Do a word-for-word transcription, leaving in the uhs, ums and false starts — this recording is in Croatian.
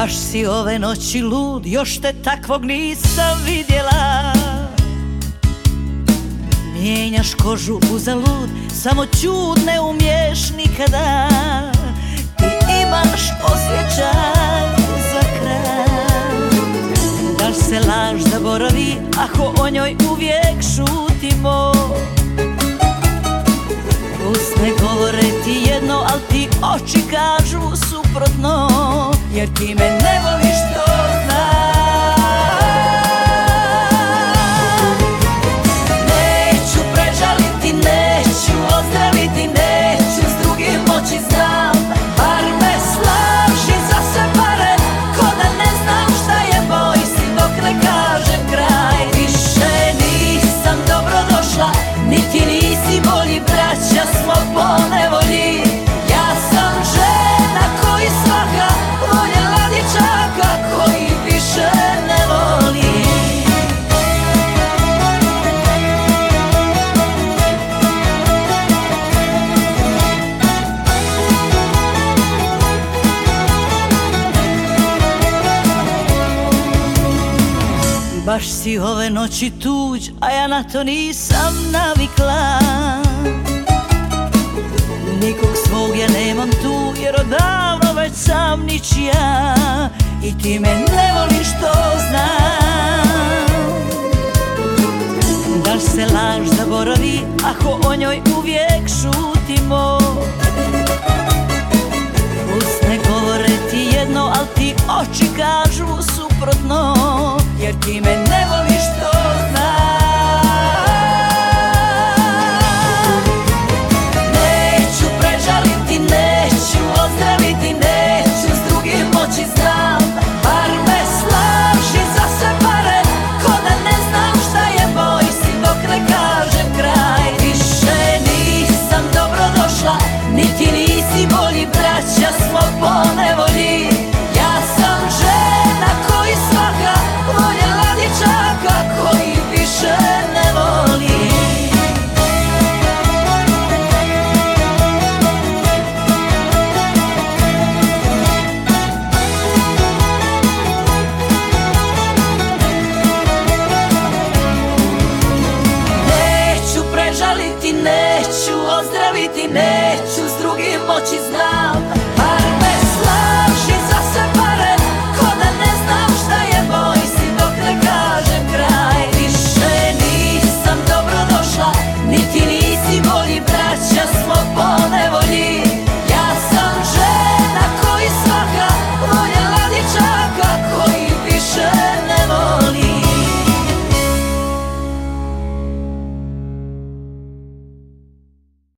Baš si ove noći lud, još te takvog nisam vidjela. Mijenjaš kožu uzalud, samo ćud ne umiješ nikada. Ti imaš osjećaj za kraj. Da li se laž zaboravi ako o njoj uvijek šutimo? Usne govore ti jedno, al ti oči kažu suprotno. Jer ti me ne voliš, to znam. Neću prežaliti, neću ozdraviti, neću s drugim moći, znam. Bar me slaži za sve pare, ko da ne znam šta je moj si dok ne kažem kraj. Više nisam dobro došla, niti nisi bolji, braća smo po nevolji. Ja sam žena koji svaka voljela dječaka koji više ne voli. Baš si ove noći tuđ, a ja na to nisam navikla. Nikog svog ja nemam tu, jer odavno već sam ničija. I ti me ne voliš, to znam. Da li se laž zaboravi ako o njoj uvijek šutimo? Usne govore ti jedno, al ti oči kažu suprotno. Jer ti me ne voliš, to znam. Neću prežaliti, neću ozdraviti, neću s drugim moći, znam. Bar me slaži za sve pare, ko da ne znam šta je moj si dok ne kažem kraj. Više nisam dobro došla, niti nisi bolji, braća smo po nevolji. Ja sam žena koji svaka voljela dječaka koji više ne voli. Neću prežaliti, neću ozdraviti, neću s drugim moći, znam.